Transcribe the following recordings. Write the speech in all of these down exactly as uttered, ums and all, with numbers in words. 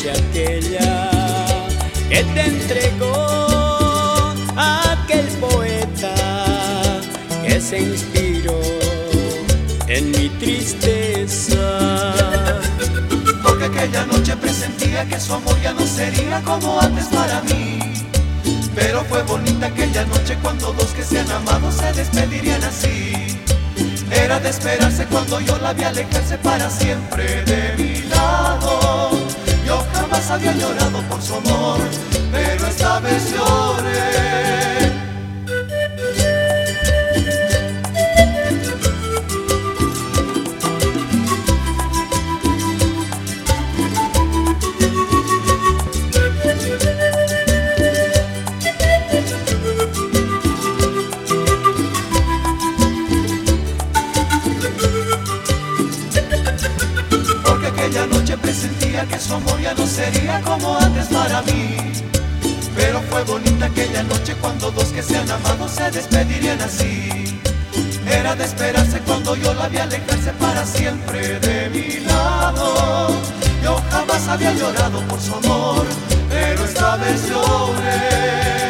noche aquella que te entregó aquel poeta que se inspiró en mi tristeza. Porque aquella noche presentía que su amor ya no sería como antes para mí. Pero fue bonita aquella noche cuando dos que se han amado se despedirían así. Era de esperarse cuando yo la vi alejarse para siempre de mi lado. Yo jamás había llorado por su amor, pero esta vez lloré. Aquella noche presentía que su amor ya no sería como antes para mí. Pero fue bonita aquella noche cuando dos que se han amado se despedirían así. Era de esperarse cuando yo la vi alejarse para siempre de mi lado. Yo jamás había llorado por su amor, pero esta vez lloré.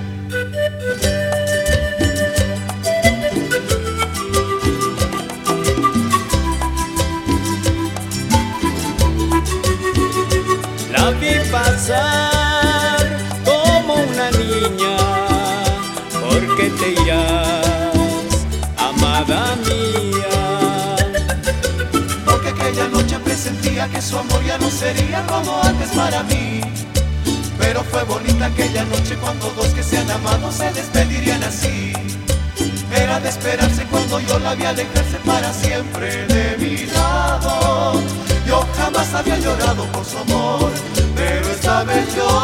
La vi pasar como una niña, porque te irás, amada mía. Porque aquella noche presentía que su amor ya no sería como antes para mí. Pero fue bonita aquella noche cuando dos que se han amado se despedirían así. Era de esperarse cuando yo la vi alejarse para siempre de mi lado. Yo jamás había llorado por su amor, pero esta vez yo